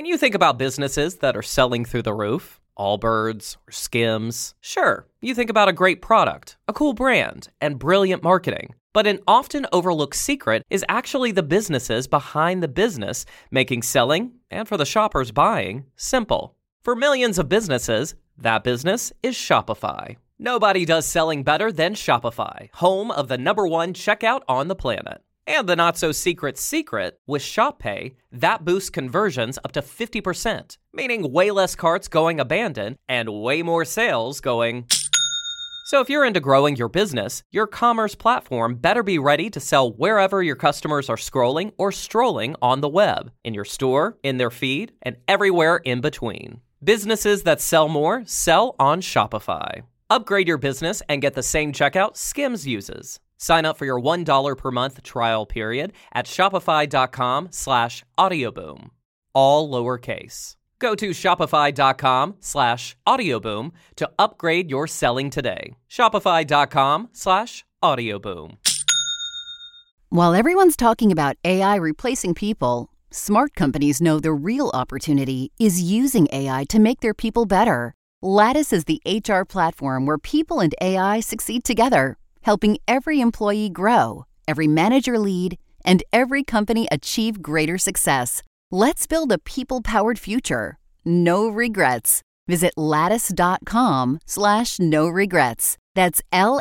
When you think about businesses that are selling through the roof, Allbirds or Skims, sure, you think about a great product, a cool brand, and brilliant marketing. But an often overlooked secret is actually the businesses behind the business, making selling, and for the shoppers buying, simple. For millions of businesses, that business is Shopify. Nobody does selling better than Shopify, home of the #1 checkout on the planet. And the not-so-secret secret, with Shop Pay, that boosts conversions up to 50%, meaning way less carts going abandoned and way more sales going... So if you're into growing your business, your commerce platform better be ready to sell wherever your customers are scrolling or strolling on the web, in your store, in their feed, and everywhere in between. Businesses that sell more sell on Shopify. Upgrade your business and get the same checkout Skims uses. Sign up for your $1 per month trial period at shopify.com/audioboom. All lowercase. Go to shopify.com/audioboom to upgrade your selling today. Shopify.com/audioboom. While everyone's talking about AI replacing people, smart companies know the real opportunity is using AI to make their people better. Lattice is the HR platform where people and AI succeed together, helping every employee grow, every manager lead, and every company achieve greater success. Let's build a people-powered future. No regrets. Visit lattice.com/no regrets. That's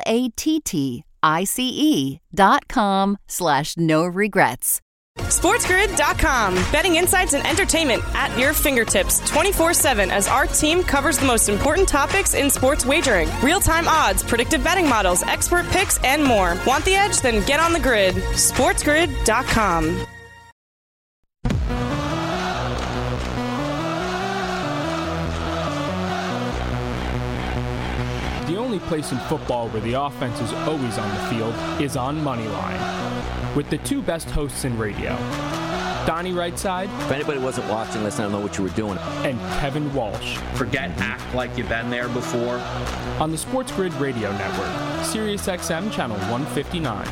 LATTICE.com/no regrets. SportsGrid.com. Betting insights and entertainment at your fingertips 24/7 as our team covers the most important topics in sports wagering. Real-time odds, predictive betting models, expert picks, and more. Want the edge? Then get on the grid. SportsGrid.com. The only place in football where the offense is always on the field is on Moneyline. With the two best hosts in radio, Donnie Rightside. If anybody wasn't watching, listen, I don't know what you were doing. And Kevin Walsh. Forget act like you've been there before. On the Sports Grid Radio Network, SiriusXM Channel 159.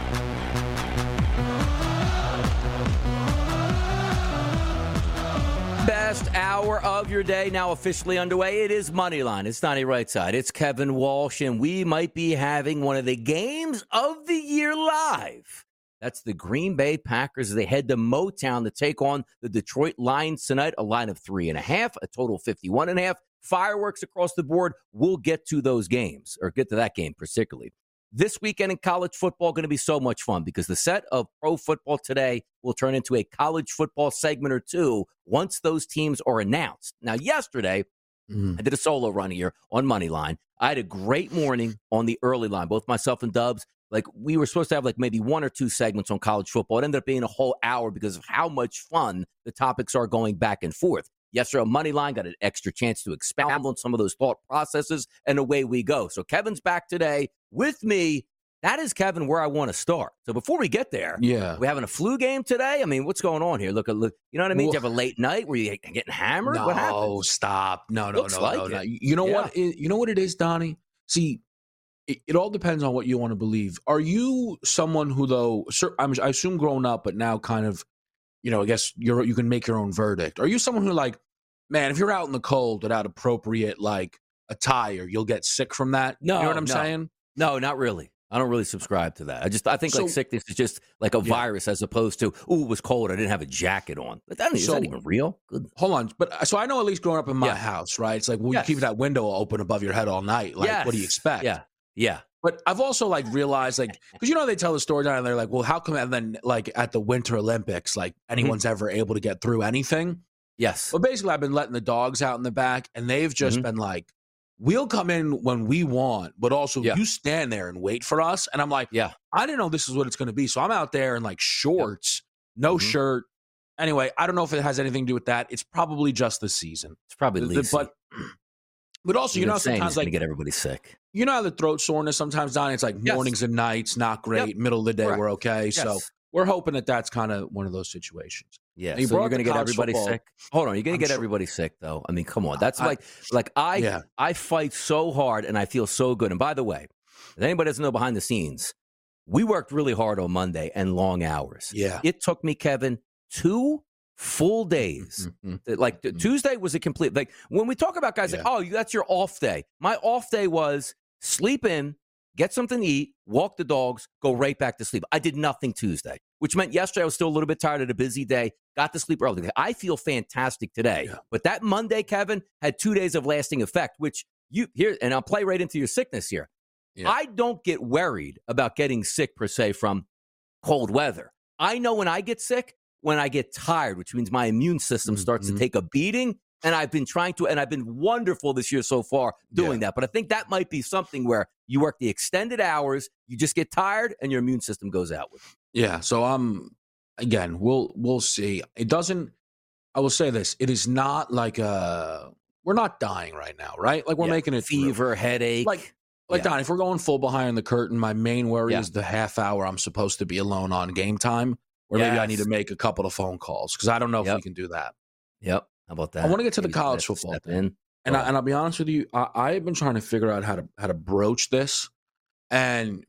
Best hour of your day now officially underway. It is Moneyline. It's Donnie Rightside. It's Kevin Walsh, and we might be having one of the games of the year live. That's the Green Bay Packers as they head to Motown to take on the Detroit Lions tonight. A line of 3.5, a total of 51.5. Fireworks across the board. We'll get to those games, or get to that game particularly. This weekend in college football going to be so much fun because the set of pro football today will turn into a college football segment or two once those teams are announced. Now, yesterday, I did a solo run here on Moneyline. I had a great morning on the early line, both myself and Dubs. Like, we were supposed to have like maybe one or two segments on college football. It ended up being a whole hour because of how much fun the topics are going back and forth. Yesterday on Moneyline, got an extra chance to expound on some of those thought processes, and away we go. So Kevin's back today with me. That is, Kevin, where I want to start. So before we get there, we having a flu game today? I mean, what's going on here? Look, you know what I mean? Do you have a late night where you getting hammered? No, what happened? Stop. No. You know Yeah. what? You know what it is, Donnie? See, it all depends on what you want to believe. Are you someone who, though, I assume grown up, but now kind of, I guess you can make your own verdict. Are you someone who, like, man, if you're out in the cold without appropriate, like, attire, you'll get sick from that? No, you know what I'm saying? No, not really. I don't really subscribe to that. I think like sickness is just like a virus as opposed to, it was cold, I didn't have a jacket on. But is that even real? Good. Hold on. But so I know, at least growing up in my house, right? It's like, you keep that window open above your head all night. Like, what do you expect? Yeah. But I've also, like, realized, like, because they tell the story down and they're like, well, how come, and then, like, at the Winter Olympics, like, anyone's ever able to get through anything? Yes. Well, basically, I've been letting the dogs out in the back, and they've just been like, we'll come in when we want, but also you stand there and wait for us. And I'm like, I didn't know this is what it's going to be. So I'm out there in, like, shorts, no shirt. Anyway, I don't know if it has anything to do with that. It's probably just the season. It's probably least. But also, sometimes, like, get everybody sick. You know how the throat soreness sometimes, Donnie, it's like mornings and nights, not great. Middle of the day, we're okay. Yes. So we're hoping that that's kind of one of those situations. Yeah, so you're going to get everybody sick? Hold on, you're going to get everybody sick, though. I mean, come on. That's I fight so hard, and I feel so good. And by the way, if anybody doesn't know behind the scenes, we worked really hard on Monday and long hours. Yeah. It took me, Kevin, 2 full days. Like Tuesday was a complete, like when we talk about guys like, oh, that's your off day. My off day was sleep in, get something to eat, walk the dogs, go right back to sleep. I did nothing Tuesday, which meant yesterday I was still a little bit tired at a busy day, got to sleep early. I feel fantastic today. Yeah. But that Monday, Kevin, had 2 days of lasting effect, which you here, and I'll play right into your sickness here. Yeah. I don't get worried about getting sick per se from cold weather. I know when I get sick, when I get tired, which means my immune system starts to take a beating. And I've been trying to, and I've been wonderful this year so far doing that. But I think that might be something where you work the extended hours, you just get tired, and your immune system goes out with it. Yeah. So again, we'll see. It doesn't. I will say this: it is not like we're not dying right now, right? Like we're making it fever, headache. Like Don, if we're going full behind the curtain, my main worry is the half hour I'm supposed to be alone on game time, or maybe I need to make a couple of phone calls because I don't know if we can do that. Yep. How about that? I want to get to the college football thing. And I'll be honest with you, I've been trying to figure out how to broach this. And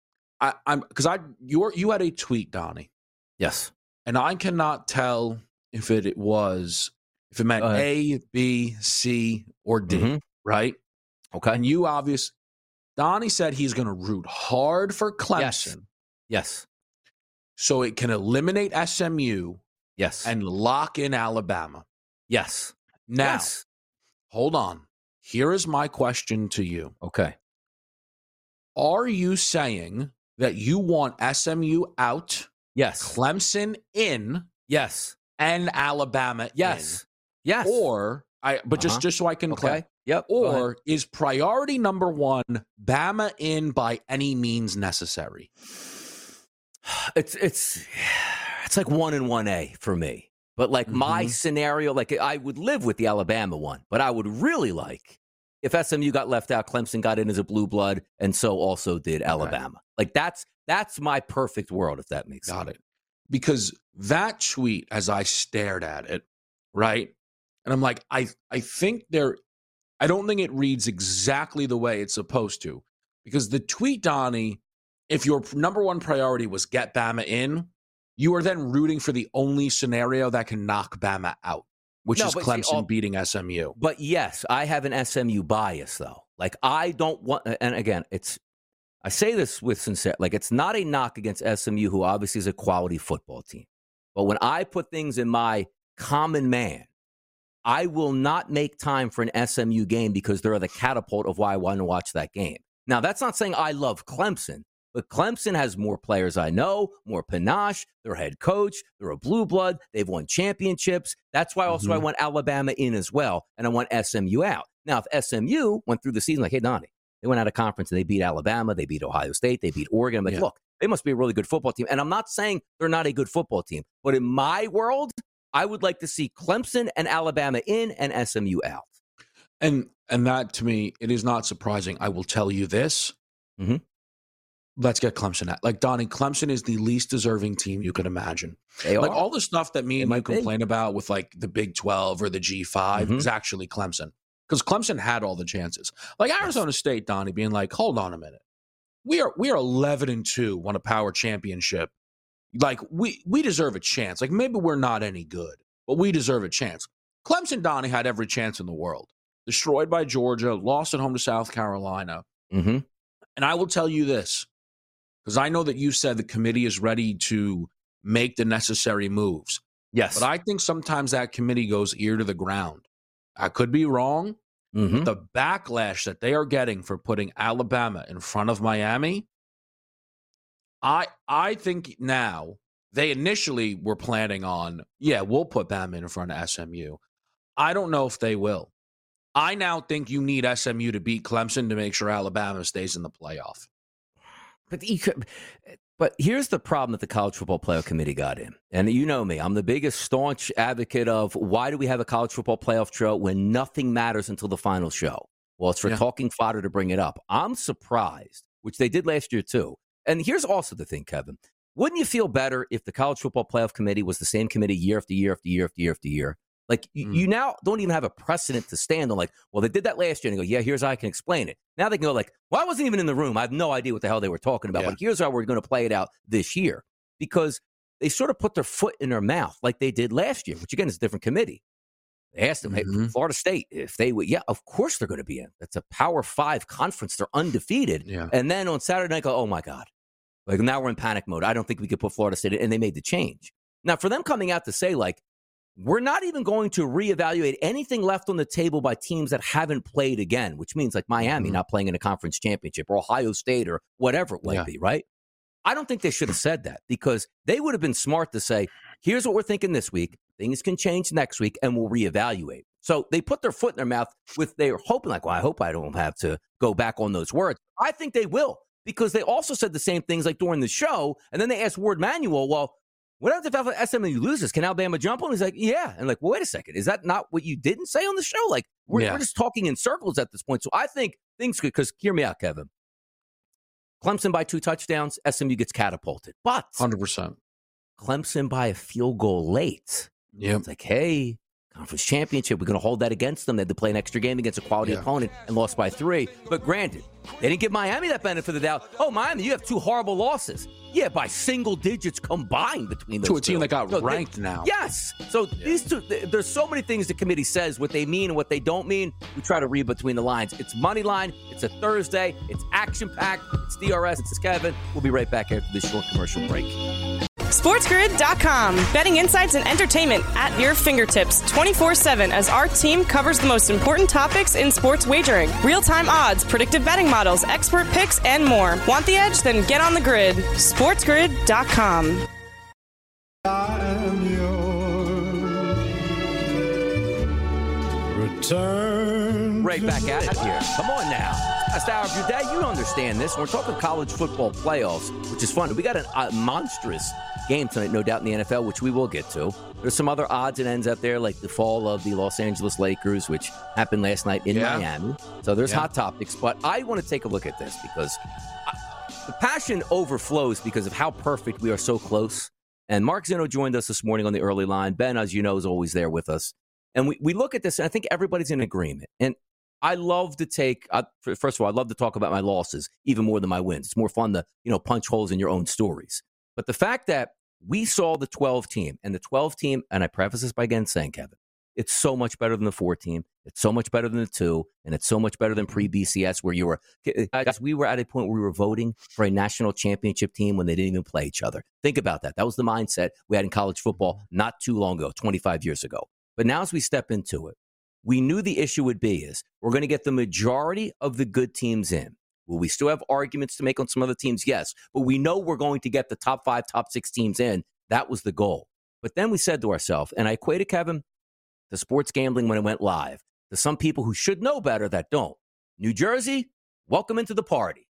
you had a tweet, Donnie. Yes. And I cannot tell if it meant A, B, C, or D, right? Okay. And Donnie said he's going to root hard for Clemson. Yes. So it can eliminate SMU. Yes. And lock in Alabama. Yes. Now, hold on. Here is my question to you. Okay. Are you saying that you want SMU out? Yes. Clemson in? Yes. And Alabama in? Yes. Or, just so I can clarify. Yep. Or is priority number one Bama in by any means necessary? It's like 1 and 1A for me. But like my scenario, like I would live with the Alabama one, but I would really like if SMU got left out, Clemson got in as a blue blood, and so also did Alabama. Like that's my perfect world, if that makes sense. Got it. Because that tweet, as I stared at it, right, and I'm like, I don't think it reads exactly the way it's supposed to. Because the tweet, Donnie, if your number one priority was get Bama in, you are then rooting for the only scenario that can knock Bama out, which is Clemson beating SMU. But yes, I have an SMU bias, though. Like, I don't want, and again, I say this with sincerity, like, it's not a knock against SMU, who obviously is a quality football team. But when I put things in my common man, I will not make time for an SMU game because they're the catapult of why I want to watch that game. Now, that's not saying I love Clemson. But Clemson has more players I know, more panache. Their head coach, they're a blue blood. They've won championships. That's why also I want Alabama in as well, and I want SMU out. Now, if SMU went through the season like, hey, Donnie, they went out of conference and they beat Alabama, they beat Ohio State, they beat Oregon. I'm like, look, they must be a really good football team. And I'm not saying they're not a good football team. But in my world, I would like to see Clemson and Alabama in and SMU out. And that, to me, it is not surprising. I will tell you this. Let's get Clemson out. Like, Donnie, Clemson is the least deserving team you could imagine. Like, all the stuff that me and you complain about with, like, the Big 12 or the G5 is actually Clemson. Because Clemson had all the chances. Like, Arizona State, Donnie, being like, hold on a minute. We are 11-2, won a power championship. Like, we deserve a chance. Like, maybe we're not any good, but we deserve a chance. Clemson, Donnie, had every chance in the world. Destroyed by Georgia, lost at home to South Carolina. And I will tell you this, because I know that you said the committee is ready to make the necessary moves. Yes. But I think sometimes that committee goes ear to the ground. I could be wrong. But the backlash that they are getting for putting Alabama in front of Miami, I think now, they initially were planning on, we'll put Bama in front of SMU. I don't know if they will. I now think you need SMU to beat Clemson to make sure Alabama stays in the playoff. But here's the problem that the College Football Playoff Committee got in. And you know me, I'm the biggest staunch advocate of why do we have a College Football Playoff show when nothing matters until the final show? Well, it's for talking fodder to bring it up. I'm surprised, which they did last year too. And here's also the thing, Kevin. Wouldn't you feel better if the College Football Playoff Committee was the same committee year after year after year after year after year? Like, you now don't even have a precedent to stand on, like, well, they did that last year, and they go, here's how I can explain it. Now they can go, like, well, I wasn't even in the room. I have no idea what the hell they were talking about, but here's how we're going to play it out this year. Because they sort of put their foot in their mouth like they did last year, which again is a different committee. They asked them, hey, Florida State, if they would, of course they're going to be in. That's a Power 5 conference. They're undefeated. Yeah. And then on Saturday night, go, oh my God. Like now we're in panic mode. I don't think we could put Florida State in. And they made the change. Now, for them coming out to say, like, we're not even going to reevaluate anything left on the table by teams that haven't played again, which means like Miami not playing in a conference championship or Ohio State or whatever it might be, right? I don't think they should have said that because they would have been smart to say, here's what we're thinking this week. Things can change next week and we'll reevaluate. So they put their foot in their mouth with they're hoping like, well, I hope I don't have to go back on those words. I think they will because they also said the same things like during the show. And then they asked Ward Manuel, well, what happens if SMU loses? Can Alabama jump on? He's like, yeah. And like, well, wait a second. Is that not what you didn't say on the show? Like, we're just talking in circles at this point. So I think things could, because hear me out, Kevin. Clemson by 2 touchdowns, SMU gets catapulted. But 100%. Clemson by a field goal late. Yeah. It's like, hey, conference championship, we're going to hold that against them. They had to play an extra game against a quality opponent and lost by 3. But granted, they didn't give Miami that benefit of the doubt. Oh, Miami, you have 2 horrible losses. Yeah, by single digits combined between those two. To a team that got ranked now. Yes. So these two, there's so many things the committee says, what they mean and what they don't mean. We try to read between the lines. It's money line. It's a Thursday. It's action-packed. It's DRS. It's Kevin. We'll be right back after this short commercial break. SportsGrid.com. Betting insights and entertainment at your fingertips 24/7 as our team covers the most important topics in sports wagering. Real-time odds, predictive betting models, expert picks, and more. Want the edge? Then get on the grid. SportsGrid.com. Right back at it here. Come on now. Last hour of your day, you understand this. We're talking college football playoffs, which is fun. We got a monstrous game tonight, no doubt, in the NFL, which we will get to. There's some other odds and ends out there, like the fall of the Los Angeles Lakers, which happened last night in Miami. So there's hot topics. But I want to take a look at this because the passion overflows because of how perfect we are so close. And Mark Zinno joined us this morning on the early line. Ben, as you know, is always there with us. And we look at this, and I think everybody's in agreement. And I love to take, first of all, I love to talk about my losses even more than my wins. It's more fun to, punch holes in your own stories. But the fact that we saw the 12 team, and the 12 team, and I preface this by again saying, Kevin, it's so much better than the 4 team. It's so much better than the 2, and it's so much better than pre-BCS where we were at a point where we were voting for a national championship team when they didn't even play each other. Think about that. That was the mindset we had in college football not too long ago, 25 years ago. But now as we step into it, we knew the issue would be is we're going to get the majority of the good teams in. Will we still have arguments to make on some other teams? Yes. But we know we're going to get the top 5, top 6 teams in. That was the goal. But then we said to ourselves, and I equated, Kevin, to sports gambling when it went live, to some people who should know better that don't. New Jersey, welcome into the party.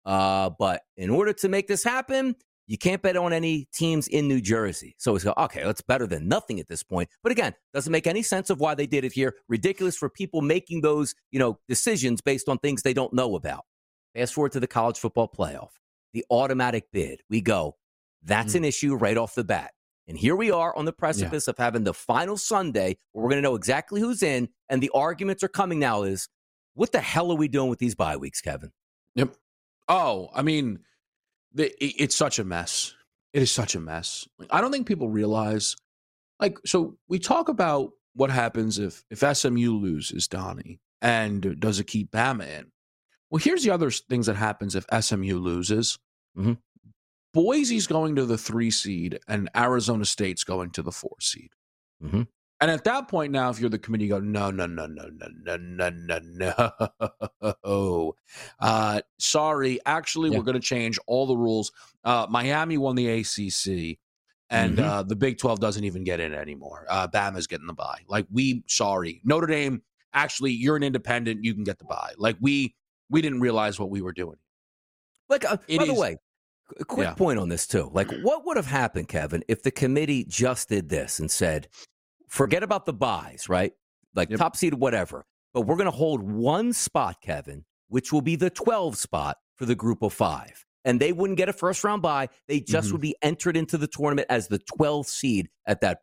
But in order to make this happen, you can't bet on any teams in New Jersey. So it's okay, that's better than nothing at this point. But again, doesn't make any sense of why they did it here. Ridiculous for people making those, decisions based on things they don't know about. Fast forward to the college football playoff, the automatic bid. We go, that's an issue right off the bat. And here we are on the precipice of having the final Sunday where we're going to know exactly who's in. And the arguments are coming now is, what the hell are we doing with these bye weeks, Kevin? Yep. Oh, I mean, it's such a mess. It is such a mess. I don't think people realize, so we talk about what happens if SMU loses, Donnie, and does it keep Bama in? Well, here's the other things that happens if SMU loses. Mm-hmm. Boise's going to the 3 seed, and Arizona State's going to the 4 seed. Mm-hmm. And at that point now, if you're the committee, you go, no. Sorry, actually, we're going to change all the rules. Miami won the ACC, and the Big 12 doesn't even get in anymore. Bama's getting the bye. Sorry. Notre Dame, actually, you're an independent. You can get the bye. We didn't realize what we were doing. By the way, a quick point on this, too. What would have happened, Kevin, if the committee just did this and said, forget about the buys, right? Top seed, whatever. But we're going to hold one spot, Kevin, which will be the 12 spot for the group of 5. And they wouldn't get a first-round bye. They just would be entered into the tournament as the 12th seed at that point.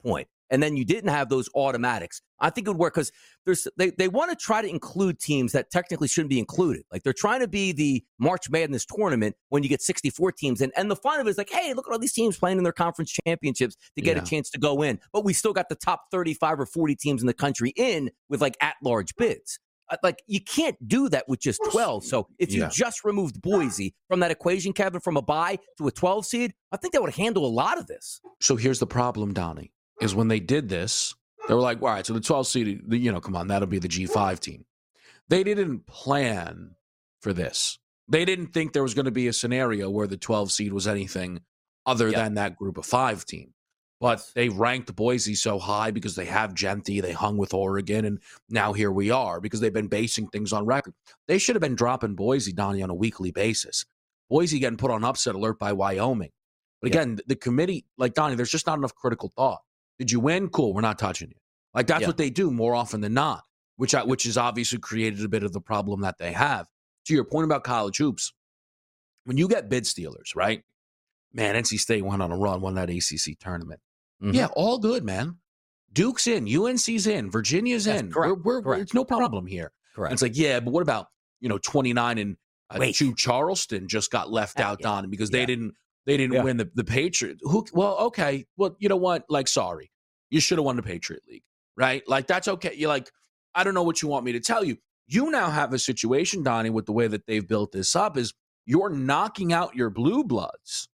and then you didn't have those automatics, I think it would work because they want to try to include teams that technically shouldn't be included. Like they're trying to be the March Madness tournament when you get 64 teams in. And the fun of it is like, hey, look at all these teams playing in their conference championships to get a chance to go in. But we still got the top 35 or 40 teams in the country in with like at-large bids. Like you can't do that with just 12. So if you just removed Boise from that equation, Kevin, from a bye to a 12 seed, I think that would handle a lot of this. So here's the problem, Donnie, is when they did this, they were like, all right, so the 12 seed, come on, that'll be the G5 team. They didn't plan for this. They didn't think there was going to be a scenario where the 12 seed was anything other than that group of 5 team. But they ranked Boise so high because they have Genthy, they hung with Oregon, and now here we are because they've been basing things on record. They should have been dropping Boise, Donnie, on a weekly basis. Boise getting put on upset alert by Wyoming. But again, the committee, like Donnie, there's just not enough critical thought. Did you win? Cool, we're not touching you. Like that's what they do more often than not, which has obviously created a bit of the problem that they have. To your point about college hoops, when you get bid stealers, right? Man, NC State went on a run, won that ACC tournament. Mm-hmm. Yeah, all good, man. Duke's in, UNC's in, Virginia's in. Correct. We're it's no problem here. Correct. And it's like, yeah, but what about 29 and 2 Charleston just got left out, Don, because they didn't win the Patriot. Well, okay. Well, you know what? Like, sorry, you should have won the Patriot League, right? Like that's okay. You're like, I don't know what you want me to tell you. You now have a situation, Donnie, with the way that they've built this up is you're knocking out your blue bloods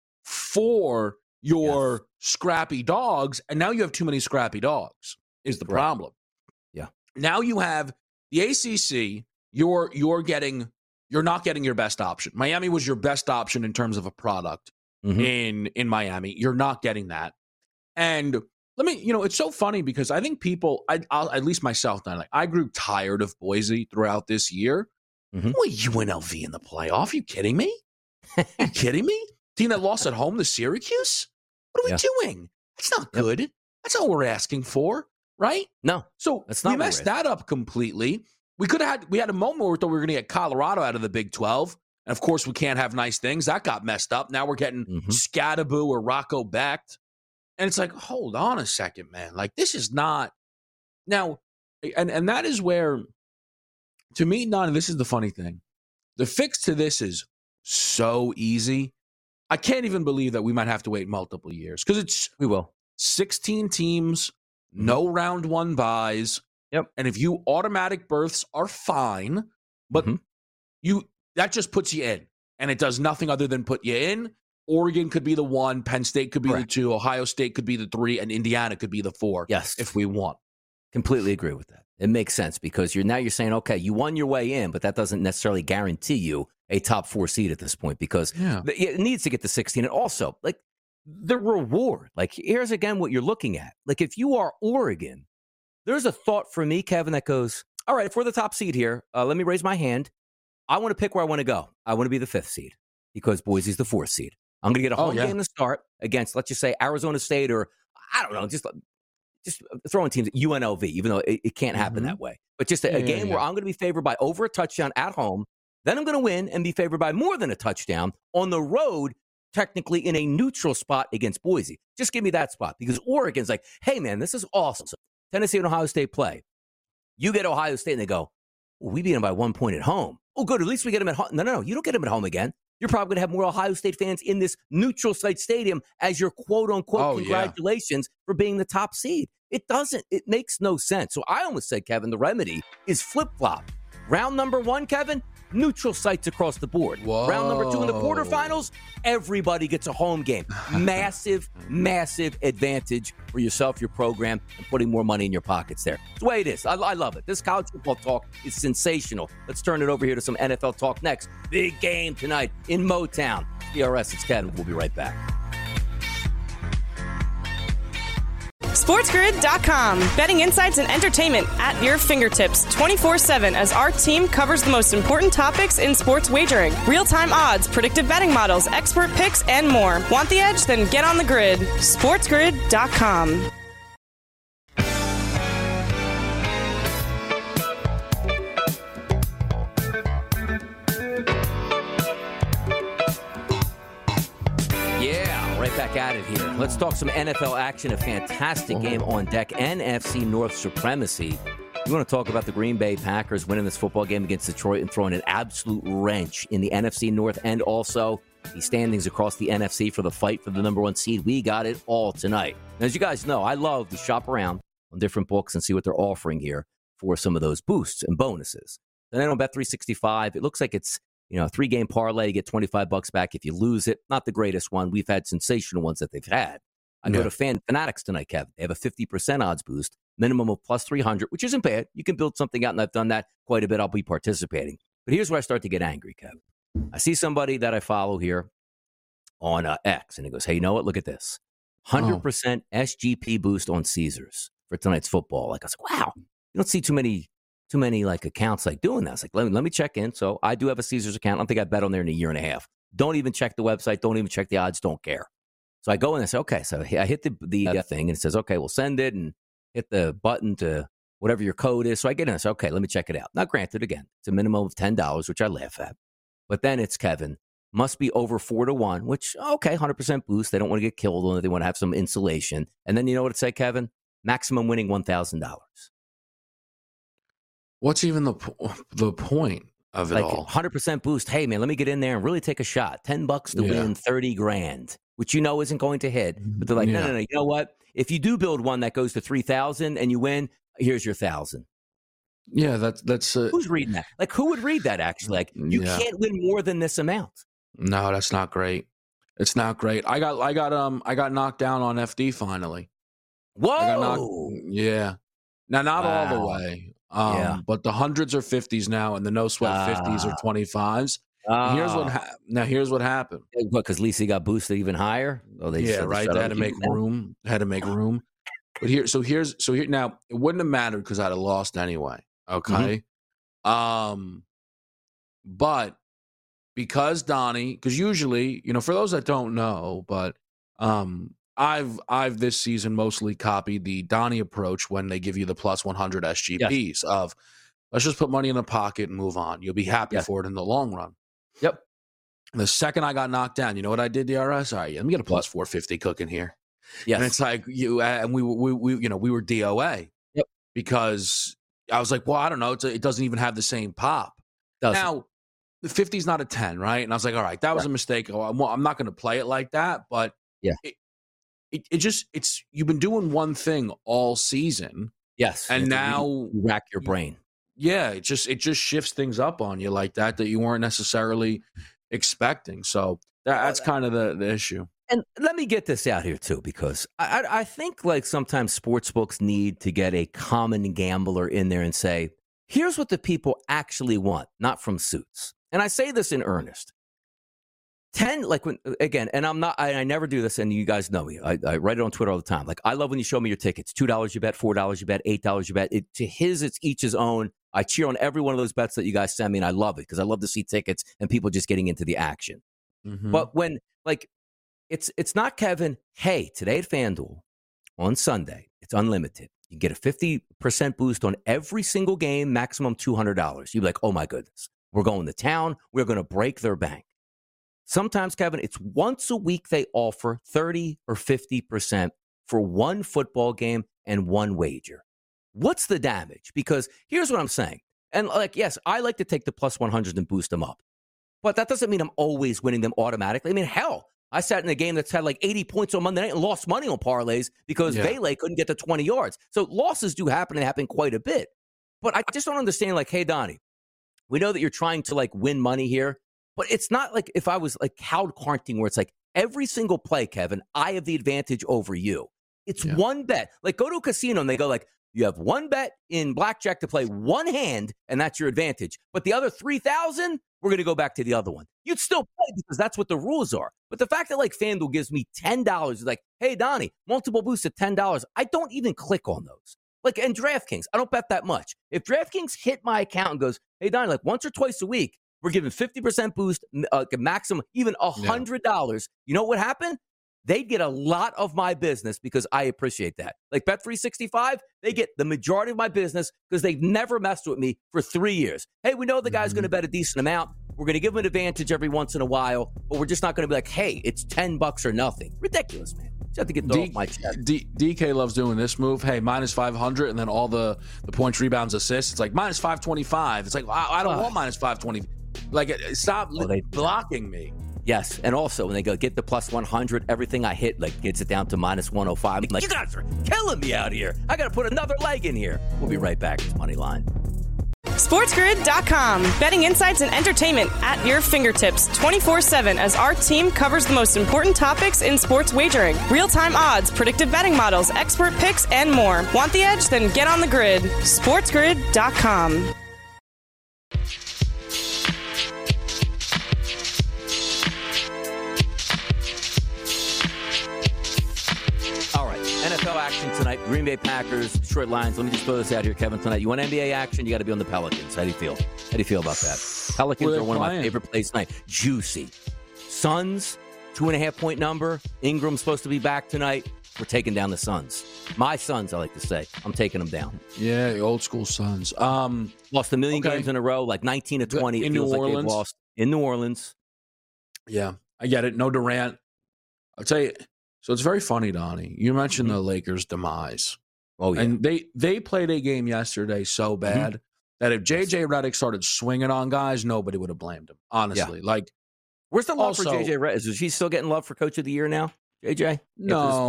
for your scrappy dogs, and now you have too many scrappy dogs is the problem. Yeah. Now you have the ACC, you're not getting your best option. Miami was your best option in terms of a product in Miami. You're not getting that. And let me, it's so funny because I think people, I'll at least myself, I grew tired of Boise throughout this year. Well, UNLV in the playoff? You kidding me? You kidding me? Team that lost at home to Syracuse? What are we doing? That's not good. That's not what we're asking for, right? No. So we messed that up completely. We had a moment where we thought we were going to get Colorado out of the Big 12. And of course, we can't have nice things. That got messed up. Now we're getting Scadaboo or Rocco Becht. And it's like, hold on a second, man. Like, this is not now. And that is where, to me, Nana, this is the funny thing. The fix to this is so easy. I can't even believe that we might have to wait multiple years because we will 16 teams, no round one buys. Yep. And if you automatic berths are fine, but that just puts you in, and it does nothing other than put you in. Oregon could be the 1, Penn State could be the 2, Ohio State could be the 3, and Indiana could be the 4. Yes, if we want. Completely agree with that. It makes sense because you're saying, okay, you won your way in, but that doesn't necessarily guarantee you a top 4 seed at this point because it needs to get to 16. And also, like, the reward, like, here's again what you're looking at. Like, if you are Oregon, there's a thought for me, Kevin, that goes, all right, if we're the top seed here, let me raise my hand. I want to pick where I want to go. I want to be the 5th seed because Boise's the 4th seed. I'm going to get a home game to start against, let's just say, Arizona State or, I don't know, just throwing teams at UNLV, even though it can't happen that way. But just a game where I'm going to be favored by over a touchdown at home. Then I'm going to win and be favored by more than a touchdown on the road, technically in a neutral spot against Boise. Just give me that spot because Oregon's like, hey, man, this is awesome. Tennessee and Ohio State play. You get Ohio State and they go, we beat them by 1 point at home. Oh, good. At least we get them at home. No. You don't get them at home again. You're probably going to have more Ohio State fans in this neutral site stadium as your quote-unquote congratulations for being the top seed. It makes no sense. So I almost said, Kevin, the remedy is flip-flop. Round number 1, Kevin, neutral sites across the board. Whoa. Round number 2 in the quarterfinals, everybody gets a home game. Massive, massive advantage for yourself, your program, and putting more money in your pockets there. It's the way it is. I love it. This college football talk is sensational. Let's turn it over here to some NFL talk next. Big game tonight in Motown. DRS, it's Kevin. We'll be right back. SportsGrid.com. Betting insights and entertainment at your fingertips 24/7 as our team covers the most important topics in sports wagering. Real-time odds, predictive betting models, expert picks, and more. Want the edge? Then get on the grid. SportsGrid.com. Yeah, right back at it live here. Let's talk some NFL action. A fantastic game on deck. NFC North supremacy. We want to talk about the Green Bay Packers winning this football game against Detroit and throwing an absolute wrench in the NFC North and also the standings across the NFC for the fight for the number one seed. We got it all tonight. And as you guys know, I love to shop around on different books and see what they're offering here for some of those boosts and bonuses. And then on Bet365, it looks like it's a 3-game parlay. You get $25 back if you lose it. Not the greatest one. We've had sensational ones that they've had. I go to Fanatics tonight, Kevin. They have a 50% odds boost, minimum of plus 300, which isn't bad. You can build something out, and I've done that quite a bit. I'll be participating. But here's where I start to get angry, Kevin. I see somebody that I follow here on X, and he goes, hey, you know what? Look at this. 100% SGP boost on Caesars for tonight's football. Like, I was like, wow. You don't see too many like accounts like doing that. I was like, let me check in. So I do have a Caesars account. I don't think I bet on there in a year and a half. Don't even check the website. Don't even check the odds. Don't care. So I go in and say, okay. So I hit the thing and it says, okay, we'll send it and hit the button to whatever your code is. So I get in and say, okay, let me check it out. Now, granted, again, it's a minimum of $10, which I laugh at. But then it's Kevin, must be over 4-1, which, okay, 100% boost. They don't want to get killed on it. They want to have some insulation. And then you know what it say, Kevin? Maximum winning $1,000. What's even the point of it like all? 100% boost. Hey, man, let me get in there and really take a shot. $10 to win $30,000, which isn't going to hit. But they're like, no. You know what? If you do build one that goes to 3,000 and you win, here's your 1,000. Yeah, that's who's reading that? Like, who would read that? Actually, like, you can't win more than this amount. No, that's not great. It's not great. I got knocked down on FD finally. Whoa! Yeah. Now, not all the way. But the hundreds are 50s now, and the no sweat 50s are 25s. Here's what happened. What? Because Lisi got boosted even higher. Oh, right. They had to make room. But here. Now it wouldn't have mattered because I'd have lost anyway. Okay. Mm-hmm. But because Donnie, because usually, for those that don't know, but I've this season mostly copied the Donnie approach when they give you the plus 100 SGPs of let's just put money in the pocket and move on. You'll be happy for it in the long run. Yep. The second I got knocked down, you know what I did, DRS? All right, let me get a plus 450 cooking here. Yes. And it's like we were DOA. Yep. Because I was like, well, I don't know. It doesn't even have the same pop. Now, the 50's not a 10, right? And I was like, all right, that was a mistake. I'm not going to play it like that. But it's you've been doing one thing all season. Yes. And now you rack your brain. Yeah, it just shifts things up on you like that you weren't necessarily expecting. So that's kind of the issue. And let me get this out here too, because I think like sometimes sports books need to get a common gambler in there and say, here's what the people actually want, not from suits. And I say this in earnest. 10, like when, again, and I never do this, and you guys know me. I write it on Twitter all the time. Like, I love when you show me your tickets. $2 you bet, $4 you bet, $8 you bet. It's each his own. I cheer on every one of those bets that you guys send me, and I love it because I love to see tickets and people just getting into the action. Mm-hmm. But when, like, it's not, Kevin, hey, today at FanDuel on Sunday, it's unlimited. You get a 50% boost on every single game, maximum $200. You'd be like, oh my goodness, we're going to town. We're going to break their bank. Sometimes, Kevin, it's once a week they offer 30 or 50% for one football game and one wager. What's the damage? Because here's what I'm saying. And like, yes, I like to take the plus 100 and boost them up. But that doesn't mean I'm always winning them automatically. I mean, hell, I sat in a game that's had like 80 points on Monday night and lost money on parlays because Vele couldn't get to 20 yards. So losses do happen and happen quite a bit. But I just don't understand, like, hey, Donnie, we know that you're trying to like win money here. But it's not like if I was like Howard Carnting where it's like every single play, Kevin, I have the advantage over you. It's one bet. Like go to a casino and they go like, you have one bet in blackjack to play one hand and that's your advantage. But the other 3,000, we're going to go back to the other one. You'd still play because that's what the rules are. But the fact that like FanDuel gives me $10 is like, hey, Donnie, multiple boosts at $10. I don't even click on those. Like, and DraftKings, I don't bet that much. If DraftKings hit my account and goes, hey, Donnie, like once or twice a week, we're giving 50% boost, maximum, even $100. You know what would happen? They'd get a lot of my business because I appreciate that. Like Bet365, they get the majority of my business because they've never messed with me for 3 years. Hey, we know the guy's going to bet a decent amount. We're going to give them an advantage every once in a while, but we're just not going to be like, hey, it's $10 or nothing. Ridiculous, man. Just have to get that off my chest. DK loves doing this move. Hey, minus 500, and then all the points, rebounds, assists. It's like minus 525. It's like, I don't want minus 520. Like, stop blocking me. Yes, and also when they go get the plus 100, everything I hit like gets it down to minus 105. I'm like, you guys are killing me out here. I got to put another leg in here. We'll be right back. It's Moneyline. SportsGrid.com. Betting insights and entertainment at your fingertips 24/7 as our team covers the most important topics in sports wagering. Real-time odds, predictive betting models, expert picks, and more. Want the edge? Then get on the grid. SportsGrid.com. NFL action tonight. Green Bay Packers, Detroit Lions. Let me just throw this out here, Kevin, tonight. You want NBA action, you got to be on the Pelicans. How do you feel? How do you feel about that? Pelicans are one of my favorite plays tonight. Juicy. Suns, 2.5-point number. Ingram's supposed to be back tonight. We're taking down the Suns. My Suns, I like to say. I'm taking them down. Yeah, the old school Suns. Lost a million games in a row, like 19 to 20. In New Orleans. Like lost in New Orleans. Yeah, I get it. No Durant. I'll tell you. So it's very funny, Donnie. You mentioned the Lakers' demise. Oh, yeah. And they played a game yesterday so bad that if J.J. Redick started swinging on guys, nobody would have blamed him, honestly. Yeah. Like, where's the love for J.J. Redick? Is he still getting love for Coach of the Year now, J.J.? No.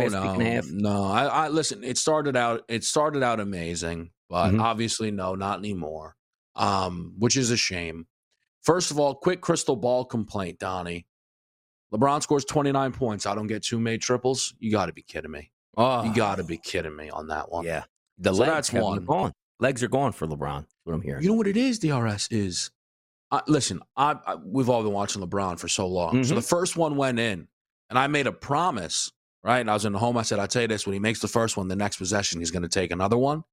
I listen, it started out amazing, but obviously, no, not anymore, which is a shame. First of all, quick crystal ball complaint, Donnie. LeBron scores 29 points. I don't get 2 made triples. You got to be kidding me. Oh. You got to be kidding me on that one. Yeah. That's one. Gone. Legs are gone for LeBron. That's what I'm hearing. You know what it is, DRS, is, listen, we've all been watching LeBron for so long. So the first one went in, and I made a promise, right? And I was in the home. I said, I'll tell you this, when he makes the first one, the next possession, he's going to take another one.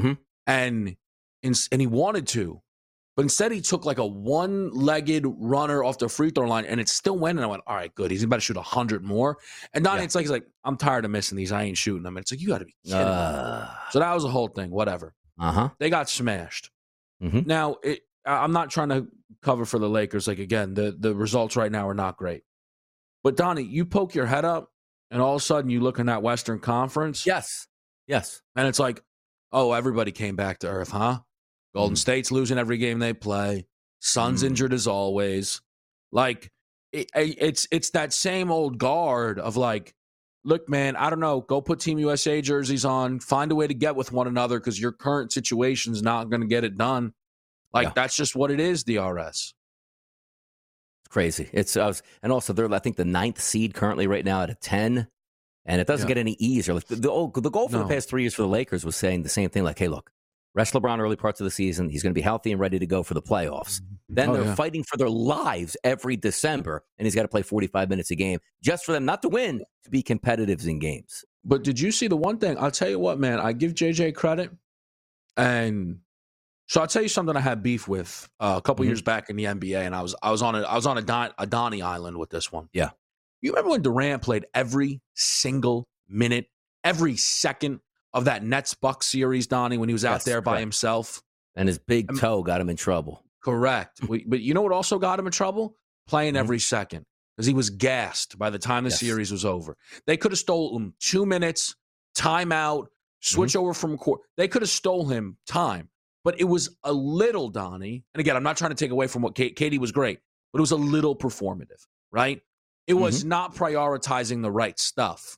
And he wanted to. But instead, he took like a one-legged runner off the free throw line, and it still went. And I went, all right, good. He's about to shoot 100 more. And Donnie, it's like, he's like, I'm tired of missing these. I ain't shooting them. And it's like, you got to be kidding me. So that was the whole thing. Whatever. They got smashed. Now, I'm not trying to cover for the Lakers. Like, again, the results right now are not great. But, Donnie, you poke your head up, and all of a sudden you look in that Western Conference. Yes. And it's like, oh, everybody came back to earth, huh? Golden State's losing every game they play. Suns injured as always. Like, it's that same old guard of like, look, man, I don't know. Go put Team USA jerseys on. Find a way to get with one another because your current situation's not going to get it done. Like, that's just what it is, DRS. It's crazy. And also, they're, I think, the 9th seed currently right now at a 10. And it doesn't get any easier. Like the goal for the past 3 years for the Lakers was saying the same thing. Like, hey, look. Rest LeBron early parts of the season. He's going to be healthy and ready to go for the playoffs. Then they're fighting for their lives every December, and he's got to play 45 minutes a game just for them not to win, to be competitive in games. But did you see the one thing? I'll tell you what, man. I give JJ credit, and so I'll tell you something I had beef with a couple years back in the NBA, and I was on a Donnie Island with this one. Yeah, you remember when Durant played every single minute, every second of that Nets-Bucks series, Donnie, when he was out there by himself. And his big toe got him in trouble. Correct. But you know what also got him in trouble? Playing every second. Because he was gassed by the time the series was over. They could have stole him 2 minutes, timeout, switch over from court. They could have stole him time. But it was a little, Donnie. And again, I'm not trying to take away from what Katie was great. But it was a little performative, right? It was not prioritizing the right stuff.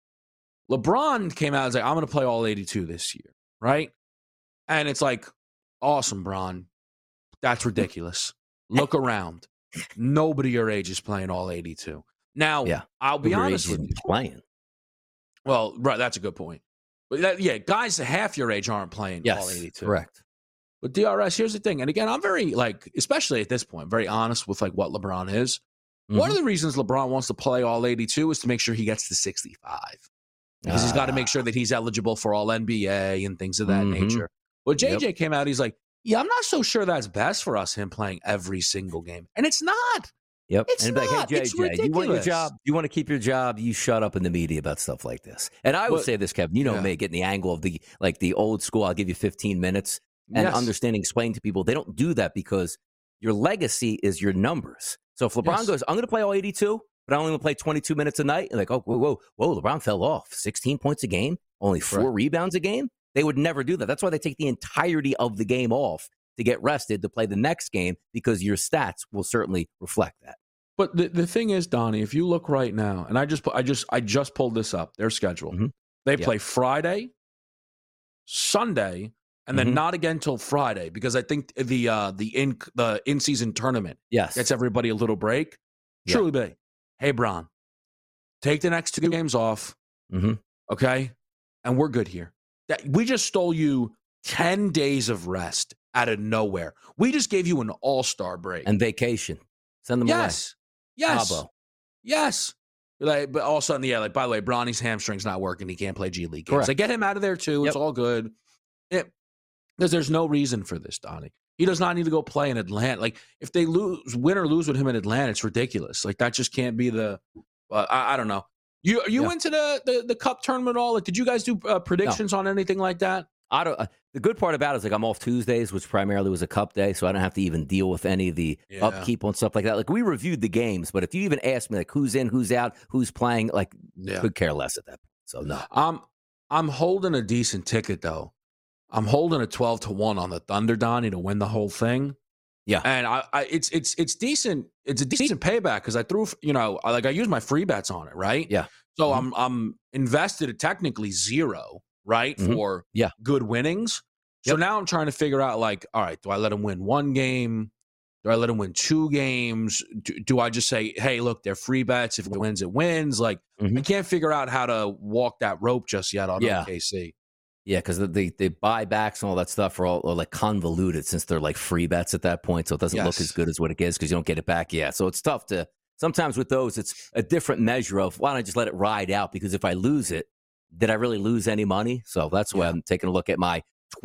LeBron came out and was like, I'm going to play all 82 this year, right? And it's like, awesome, Bron. That's ridiculous. Look around. Nobody your age is playing all 82. Now, I'll be honest with you. Playing. Well, right, that's a good point. But guys half your age aren't playing all 82. Correct. But DRS, here's the thing. And again, I'm very, especially at this point, very honest with what LeBron is. One of the reasons LeBron wants to play all 82 is to make sure he gets to 65. Because he's got to make sure that he's eligible for all NBA and things of that nature. Well, JJ came out, he's like, I'm not so sure that's best for us, him playing every single game. And it's not. It's not. Like, hey, JJ, you want your job? You want to keep your job? You shut up in the media about stuff like this. And I would say this, Kevin, me, getting the angle of the old school, I'll give you 15 minutes and understanding, explaining to people. They don't do that because Your legacy is your numbers. So if LeBron goes, I'm going to play all 82, but I only want to play 22 minutes a night, and like, oh, whoa, LeBron fell off. 16 points a game, only 4 rebounds a game. They would never do that. That's why they take the entirety of the game off to get rested to play the next game, because your stats will certainly reflect that. But the thing is, Donnie, if you look right now, and I just pulled this up, their schedule. Mm-hmm. They play Friday, Sunday, and then not again till Friday, because I think the in-season tournament gets everybody a little break. Yeah. Truly be, hey, Bron, take the next 2 games off, okay? And we're good here. We just stole you 10 days of rest out of nowhere. We just gave you an all-star break. And vacation. Send them away. Yes. Yes. Like, but all of a sudden, like, by the way, Bronny's hamstring's not working. He can't play G League games. Like, get him out of there, too. It's all good. Because there's no reason for this, Donnie. He does not need to go play in Atlanta. Like, if they win or lose with him in Atlanta, it's ridiculous. Like, that just can't be the I don't know. You went to the Cup tournament at all? Like, did you guys do predictions on anything like that? I don't. The good part about it is, like, I'm off Tuesdays, which primarily was a Cup day, so I don't have to even deal with any of the upkeep on stuff like that. Like, we reviewed the games, but if you even ask me, like, who's in, who's out, who's playing, like, could care less at that point. So no. I'm holding a decent ticket though. I'm holding a 12-1 on the Thunder, Donnie, to win the whole thing. Yeah, and it's decent. It's a decent payback because I threw, I used my free bets on it, right? Yeah. So I'm invested at technically 0, right, for good winnings. So now I'm trying to figure out, like, all right, do I let him win 1 game? Do I let him win 2 games? Do I just say, hey, look, they're free bets. If it wins, it wins. Like, I can't figure out how to walk that rope just yet on OKC. Yeah, because the buybacks and all that stuff are all like convoluted since they're like free bets at that point. So it doesn't look as good as what it is because you don't get it back. Yeah, so it's tough to – sometimes with those, it's a different measure of why don't I just let it ride out, because if I lose it, did I really lose any money? So that's why I'm taking a look at my